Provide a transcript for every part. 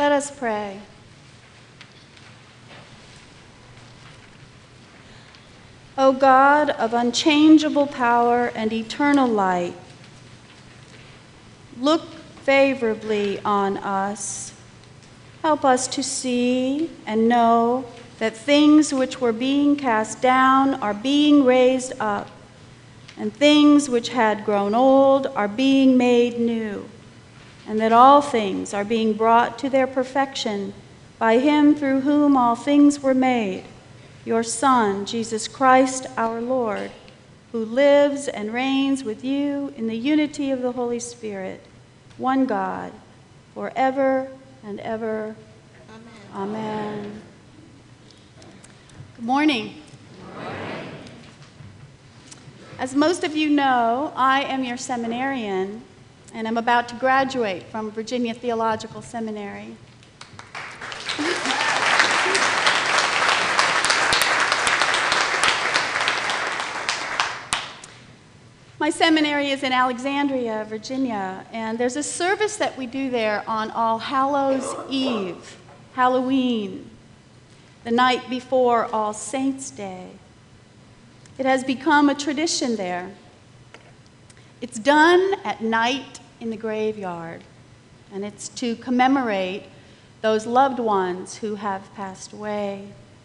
Let us pray. O God of unchangeable power and eternal light, look favorably on us. Help us to see and know that things which were being cast down are being raised up, and things which had grown old are being made new, and that all things are being brought to their perfection by him through whom all things were made, your Son, Jesus Christ our Lord, who lives and reigns with you in the unity of the Holy Spirit, one God, forever and ever. Amen. Amen. Good morning. Good morning. As most of you know, I am your seminarian, and I'm about to graduate from Virginia Theological Seminary. My seminary is in Alexandria, Virginia, and there's a service that we do there on All Hallows Eve, Halloween, the night before All Saints' Day. It has become a tradition there. It's done at night in the graveyard, and it's to commemorate those loved ones who have passed away.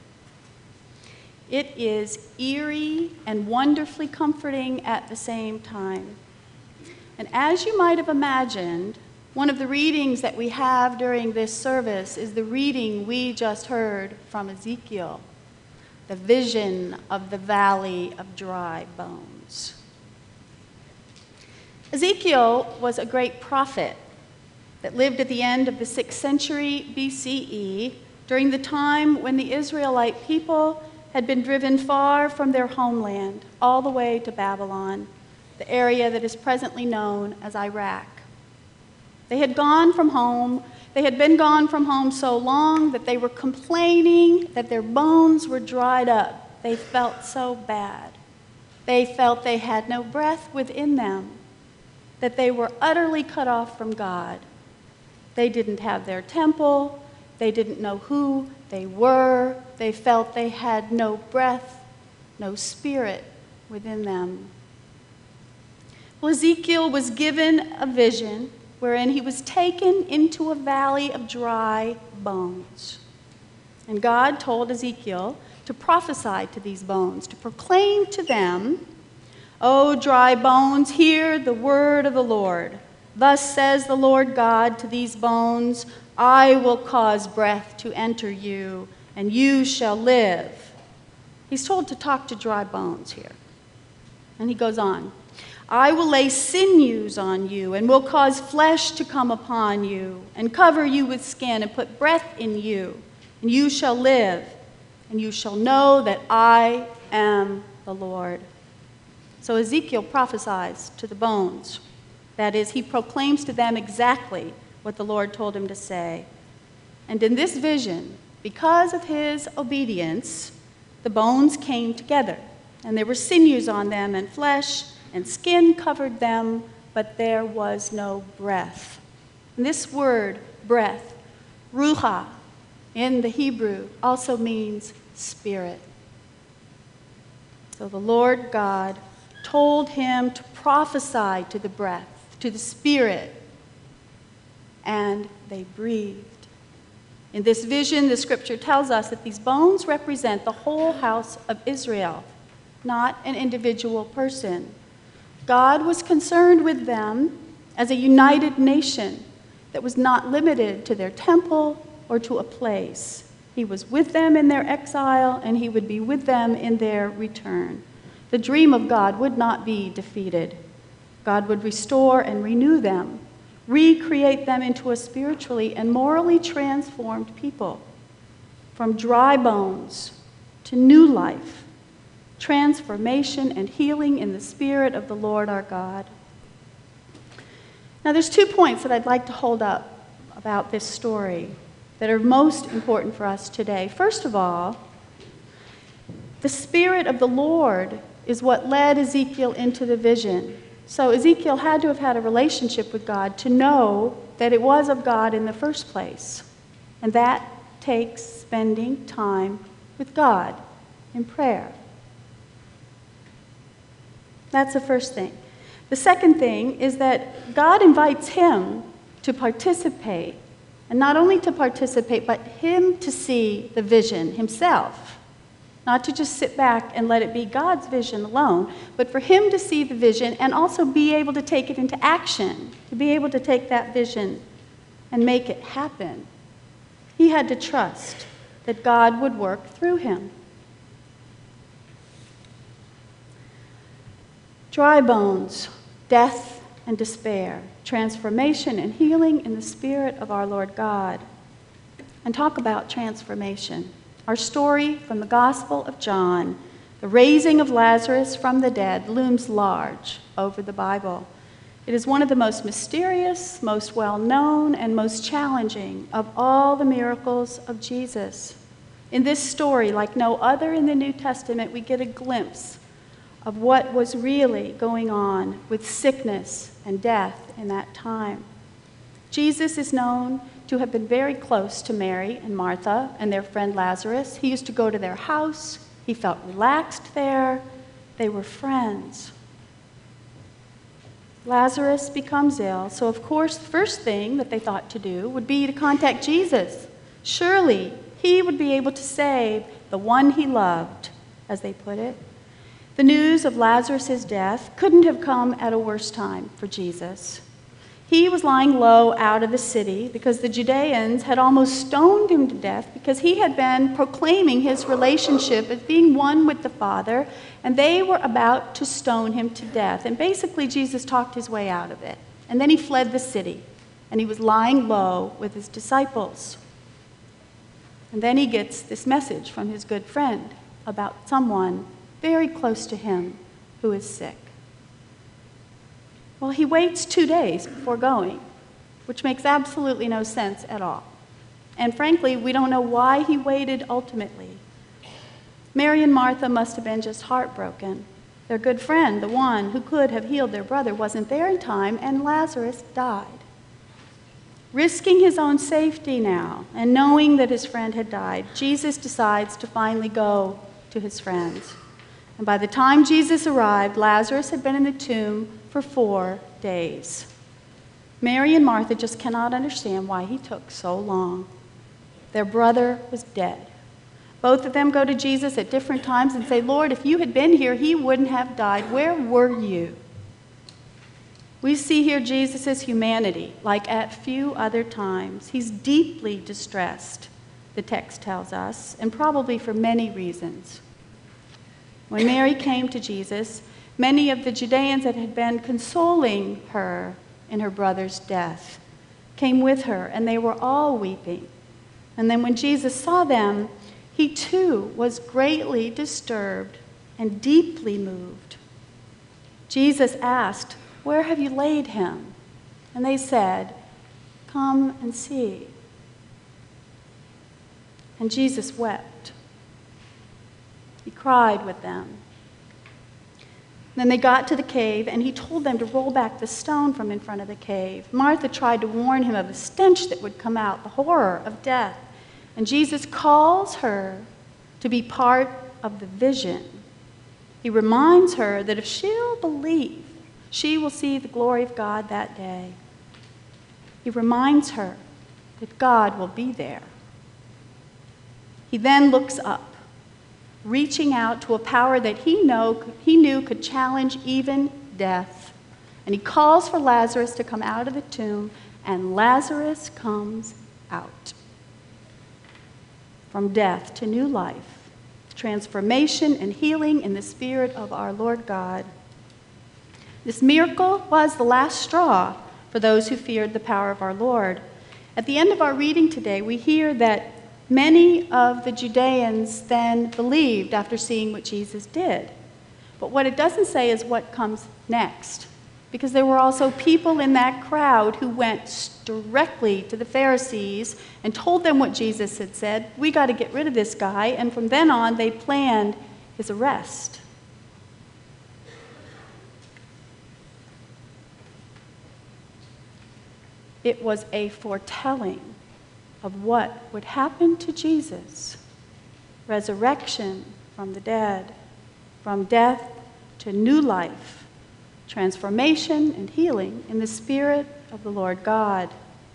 It is eerie and wonderfully comforting at the same time. And as you might have imagined, one of the readings that we have during this service is the reading we just heard from Ezekiel, the vision of the valley of dry bones. Ezekiel was a great prophet that lived at the end of the 6th century BCE, during the time when the Israelite people had been driven far from their homeland, all the way to Babylon, the area that is presently known as Iraq. They had gone from home. They had been gone from home so long that they were complaining that their bones were dried up. They felt so bad. They felt they had no breath within them, that they were utterly cut off from God. They didn't have their temple. They didn't know who they were. They felt they had no breath, no spirit within them. Well, Ezekiel was given a vision wherein he was taken into a valley of dry bones. And God told Ezekiel to prophesy to these bones, to proclaim to them, "O dry bones, hear the word of the Lord. Thus says the Lord God to these bones, I will cause breath to enter you, and you shall live." He's told to talk to dry bones here. And he goes on, "I will lay sinews on you, and will cause flesh to come upon you, and cover you with skin, and put breath in you, and you shall live, and you shall know that I am the Lord." So Ezekiel prophesies to the bones. That is, he proclaims to them exactly what the Lord told him to say. And in this vision, because of his obedience, the bones came together, and there were sinews on them, and flesh, and skin covered them, but there was no breath. And this word, breath, ruha, in the Hebrew, also means spirit. So the Lord God told him to prophesy to the breath, to the spirit, and they breathed. In this vision, the scripture tells us that these bones represent the whole house of Israel, not an individual person. God was concerned with them as a united nation that was not limited to their temple or to a place. He was with them in their exile, and he would be with them in their return. The dream of God would not be defeated. God would restore and renew them, recreate them into a spiritually and morally transformed people, from dry bones to new life, transformation and healing in the Spirit of the Lord our God. Now, there's 2 points that I'd like to hold up about this story that are most important for us today. First of all, the Spirit of the Lord is what led Ezekiel into the vision. So Ezekiel had to have had a relationship with God to know that it was of God in the first place. And that takes spending time with God in prayer. That's the first thing. The second thing is that God invites him to participate, and not only to participate, but him to see the vision himself. Not to just sit back and let it be God's vision alone, but for him to see the vision and also be able to take it into action, to be able to take that vision and make it happen. He had to trust that God would work through him. Dry bones, death and despair, transformation and healing in the Spirit of our Lord God. And talk about transformation. Our story from the Gospel of John, the raising of Lazarus from the dead, looms large over the Bible. It is one of the most mysterious, most well-known, and most challenging of all the miracles of Jesus. In this story, like no other in the New Testament, we get a glimpse of what was really going on with sickness and death in that time. Jesus is known to have been very close to Mary and Martha and their friend Lazarus. He used to go to their house. He felt relaxed there. They were friends. Lazarus becomes ill, so of course the first thing that they thought to do would be to contact Jesus. Surely he would be able to save the one he loved, as they put it. The news of Lazarus' death couldn't have come at a worse time for Jesus. He was lying low out of the city because the Judeans had almost stoned him to death because he had been proclaiming his relationship as being one with the Father, and they were about to stone him to death. And basically, Jesus talked his way out of it. And then he fled the city, and he was lying low with his disciples. And then he gets this message from his good friend about someone very close to him who is sick. Well, he waits 2 days before going, which makes absolutely no sense at all. And frankly, we don't know why he waited ultimately. Mary and Martha must have been just heartbroken. Their good friend, the one who could have healed their brother, wasn't there in time, and Lazarus died. Risking his own safety now, and knowing that his friend had died, Jesus decides to finally go to his friends. And by the time Jesus arrived, Lazarus had been in the tomb for 4 days. Mary and Martha just cannot understand why he took so long. Their brother was dead. Both of them go to Jesus at different times and say, "Lord, if you had been here, he wouldn't have died. Where were you?" We see here Jesus' humanity, like at few other times. He's deeply distressed, the text tells us, and probably for many reasons. When Mary came to Jesus, many of the Judeans that had been consoling her in her brother's death came with her, and they were all weeping. And then when Jesus saw them, he too was greatly disturbed and deeply moved. Jesus asked, "Where have you laid him?" And they said, "Come and see." And Jesus wept. He cried with them. Then they got to the cave, and he told them to roll back the stone from in front of the cave. Martha tried to warn him of the stench that would come out, the horror of death. And Jesus calls her to be part of the vision. He reminds her that if she'll believe, she will see the glory of God that day. He reminds her that God will be there. He then looks up, reaching out to a power that he knew could challenge even death. And he calls for Lazarus to come out of the tomb, and Lazarus comes out. From death to new life, transformation and healing in the Spirit of our Lord God. This miracle was the last straw for those who feared the power of our Lord. At the end of our reading today, we hear that many of the Judeans then believed after seeing what Jesus did. But what it doesn't say is what comes next, because there were also people in that crowd who went directly to the Pharisees and told them what Jesus had said. "We got to get rid of this guy," and from then on they planned his arrest. It was a foretelling of what would happen to Jesus. Resurrection from the dead, from death to new life, transformation and healing in the Spirit of the Lord God.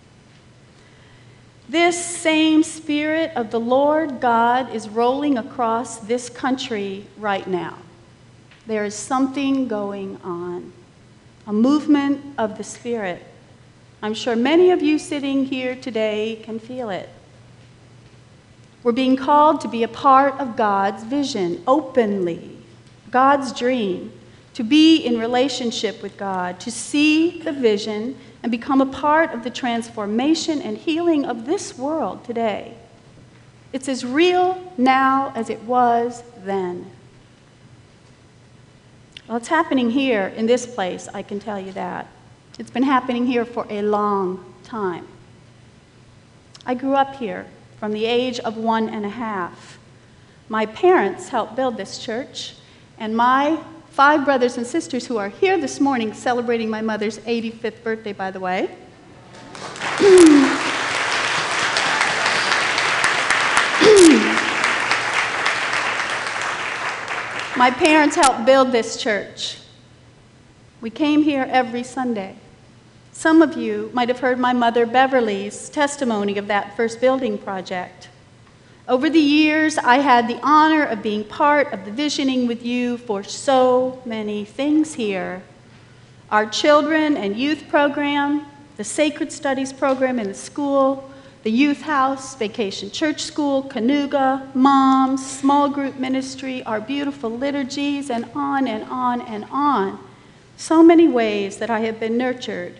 This same Spirit of the Lord God is rolling across this country right now. There is something going on, a movement of the Spirit. I'm sure many of you sitting here today can feel it. We're being called to be a part of God's vision openly, God's dream, to be in relationship with God, to see the vision and become a part of the transformation and healing of this world today. It's as real now as it was then. Well, it's happening here in this place, I can tell you that. It's been happening here for a long time. I grew up here from the age of 1.5. My parents helped build this church, and my 5 brothers and sisters who are here this morning celebrating my mother's 85th birthday, by the way. My parents helped build this church. We came here every Sunday. Some of you might have heard my mother Beverly's testimony of that first building project. Over the years, I had the honor of being part of the visioning with you for so many things here. Our children and youth program, the sacred studies program in the school, the youth house, vacation church school, Canuga, moms, small group ministry, our beautiful liturgies, and on and on and on. So many ways that I have been nurtured.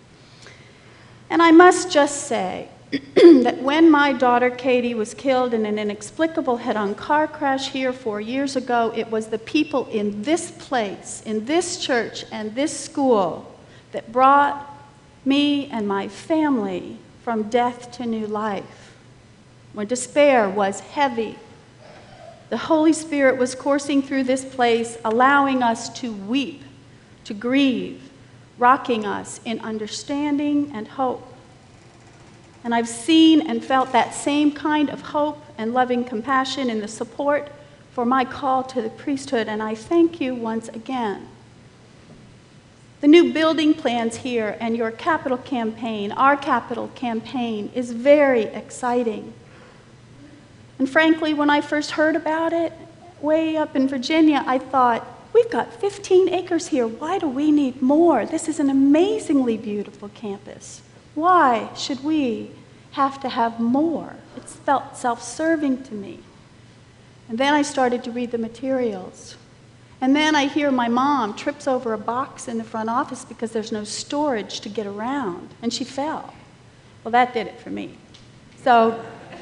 And I must just say that when my daughter Katie was killed in an inexplicable head-on car crash here 4 years ago, it was the people in this place, in this church and this school that brought me and my family from death to new life. When despair was heavy, the Holy Spirit was coursing through this place, allowing us to weep, to grieve, rocking us in understanding and hope. And I've seen and felt that same kind of hope and loving compassion in the support for my call to the priesthood, and I thank you once again. The new building plans here and your capital campaign, our capital campaign, is very exciting. And frankly, when I first heard about it, way up in Virginia, I thought, we've got 15 acres here. Why do we need more? This is an amazingly beautiful campus. Why should we have to have more? It felt self-serving to me. And then I started to read the materials. And then I hear my mom trips over a box in the front office because there's no storage to get around, and she fell. Well, that did it for me. So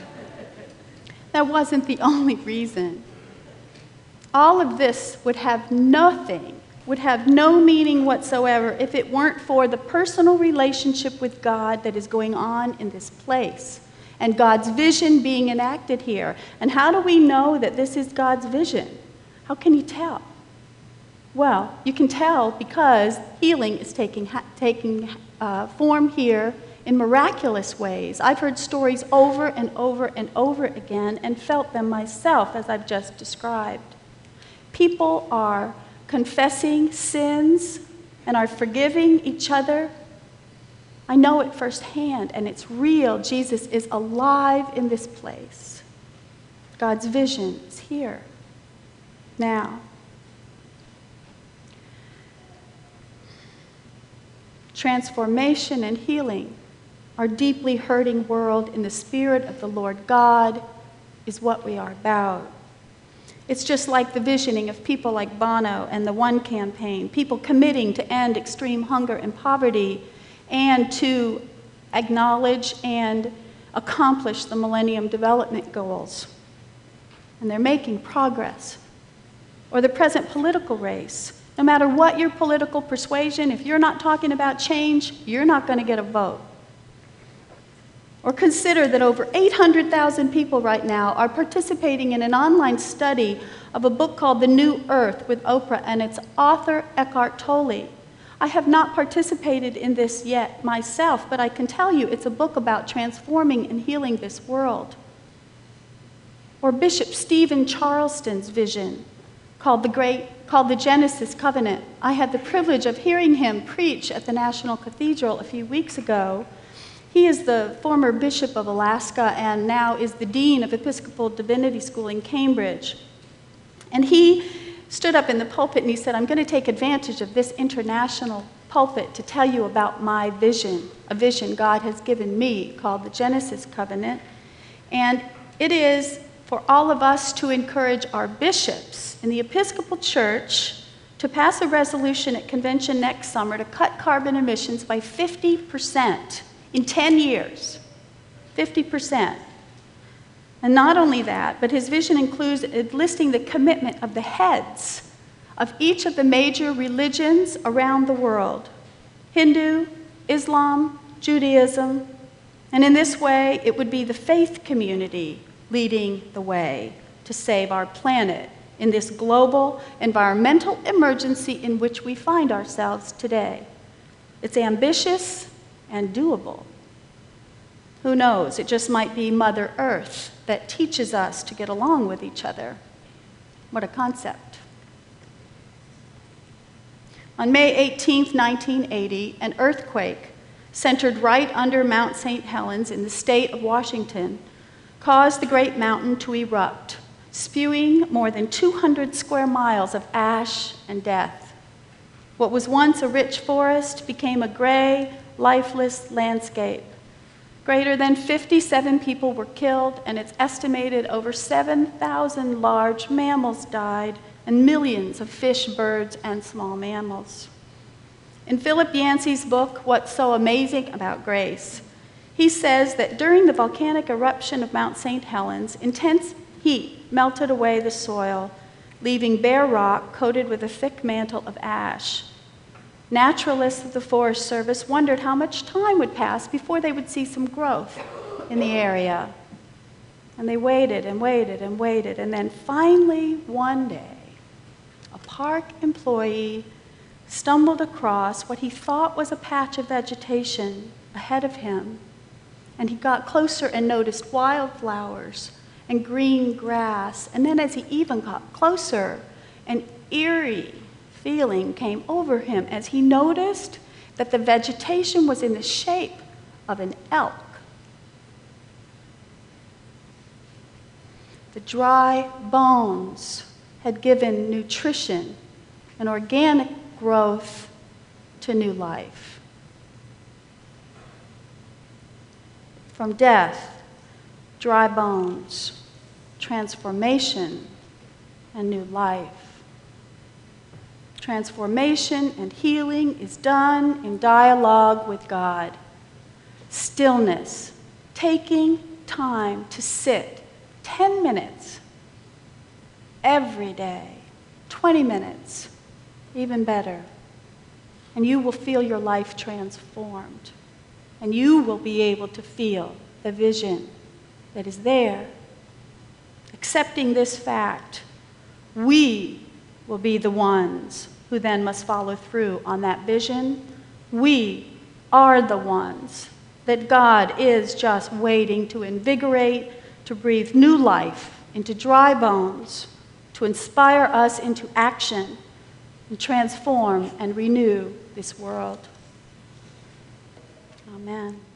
that wasn't the only reason. All of this would have nothing, would have no meaning whatsoever if it weren't for the personal relationship with God that is going on in this place and God's vision being enacted here. And how do we know that this is God's vision? How can you tell? Well, you can tell because healing is taking form here in miraculous ways. I've heard stories over and over and over again and felt them myself as I've just described. People are confessing sins and are forgiving each other. I know it firsthand, and it's real. Jesus is alive in this place. God's vision is here, now. Transformation and healing our deeply hurting world in the Spirit of the Lord God is what we are about. It's just like the visioning of people like Bono and the One Campaign, people committing to end extreme hunger and poverty and to acknowledge and accomplish the Millennium Development Goals. And they're making progress. Or the present political race. No matter what your political persuasion, if you're not talking about change, you're not going to get a vote. Or consider that over 800,000 people right now are participating in an online study of a book called The New Earth with Oprah and its author, Eckhart Tolle. I have not participated in this yet myself, but I can tell you it's a book about transforming and healing this world. Or Bishop Stephen Charleston's vision, called the Genesis Covenant. I had the privilege of hearing him preach at the National Cathedral a few weeks ago. He is the former Bishop of Alaska and now is the Dean of Episcopal Divinity School in Cambridge. And he stood up in the pulpit and he said, I'm going to take advantage of this international pulpit to tell you about my vision, a vision God has given me called the Genesis Covenant. And it is for all of us to encourage our bishops in the Episcopal Church to pass a resolution at convention next summer to cut carbon emissions by 50% in 10 years. 50%. And not only that, but his vision includes enlisting the commitment of the heads of each of the major religions around the world: Hindu, Islam, Judaism. And in this way, it would be the faith community leading the way to save our planet in this global environmental emergency in which we find ourselves today. It's ambitious and doable. Who knows? It just might be Mother Earth that teaches us to get along with each other. What a concept. On May 18, 1980, an earthquake centered right under Mount St. Helens in the state of Washington caused the great mountain to erupt, spewing more than 200 square miles of ash and death. What was once a rich forest became a gray, lifeless landscape. Greater than 57 people were killed, and it's estimated over 7,000 large mammals died, and millions of fish, birds, and small mammals. In Philip Yancey's book, What's So Amazing About Grace, he says that during the volcanic eruption of Mount St. Helens, intense heat melted away the soil, leaving bare rock coated with a thick mantle of ash. Naturalists of the Forest Service wondered how much time would pass before they would see some growth in the area. And they waited and waited and waited, and then finally, one day, a park employee stumbled across what he thought was a patch of vegetation ahead of him, and he got closer and noticed wildflowers and green grass, and then as he even got closer, an eerie feeling came over him as he noticed that the vegetation was in the shape of an elk. The dry bones had given nutrition and organic growth to new life. From death, dry bones, transformation, and new life. Transformation and healing is done in dialogue with God. Stillness, taking time to sit 10 minutes every day, 20 minutes, even better. And you will feel your life transformed. And you will be able to feel the vision that is there. Accepting this fact, we will be the ones who then must follow through on that vision. We are the ones that God is just waiting to invigorate, to breathe new life into dry bones, to inspire us into action and transform and renew this world. Amen.